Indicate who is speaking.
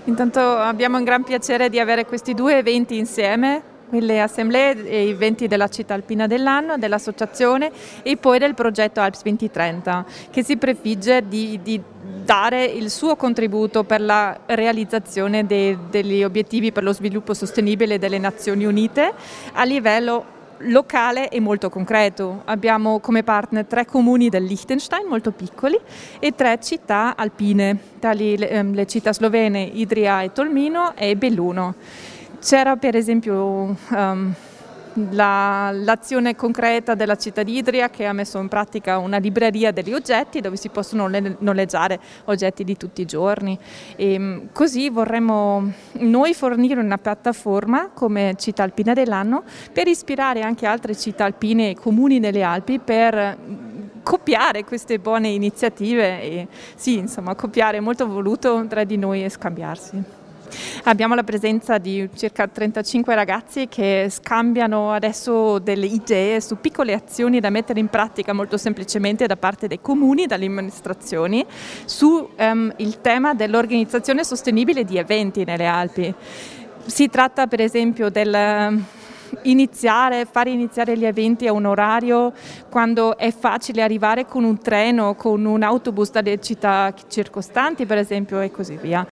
Speaker 1: Intanto abbiamo un gran piacere di avere questi due eventi insieme, le assemblee e i eventi della città alpina dell'anno, dell'associazione e poi del progetto Alps 2030, che si prefigge di dare il suo contributo per la realizzazione degli obiettivi per lo sviluppo sostenibile delle Nazioni Unite a livello locale e molto concreto. Abbiamo come partner 3 comuni del Liechtenstein molto piccoli e 3 città alpine, tali le città slovene Idrija e Tolmino e Belluno. C'era per esempio l'azione concreta della città di Idrija, che ha messo in pratica una libreria degli oggetti dove si possono noleggiare oggetti di tutti i giorni, e così vorremmo noi fornire una piattaforma come città alpina dell'anno per ispirare anche altre città alpine e comuni delle Alpi per copiare queste buone iniziative e sì, insomma, copiare, molto voluto tra di noi e scambiarsi. Abbiamo la presenza di circa 35 ragazzi che scambiano adesso delle idee su piccole azioni da mettere in pratica molto semplicemente da parte dei comuni, dalle amministrazioni, su il tema dell'organizzazione sostenibile di eventi nelle Alpi. Si tratta per esempio del fare iniziare gli eventi a un orario quando è facile arrivare con un treno, con un autobus dalle città circostanti per esempio e così via.